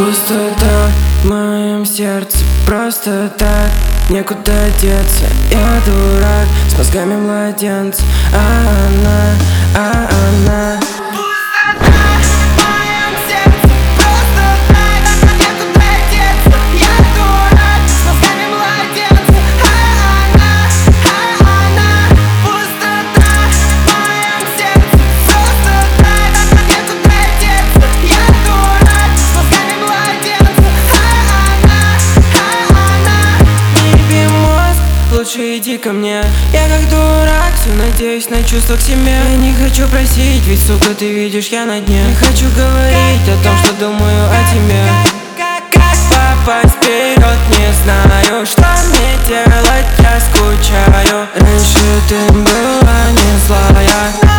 Пустота в моем сердце, просто так, некуда деться. Я дурак с мозгами младенца, а она лучше иди ко мне. Я как дурак, все надеюсь на чувства к себе. Я не хочу просить, ведь, сука, ты видишь, я на дне. Не хочу говорить о том, что думаю о тебе. Как попасть вперед, не знаю, что мне делать, я скучаю. Раньше ты была не злая,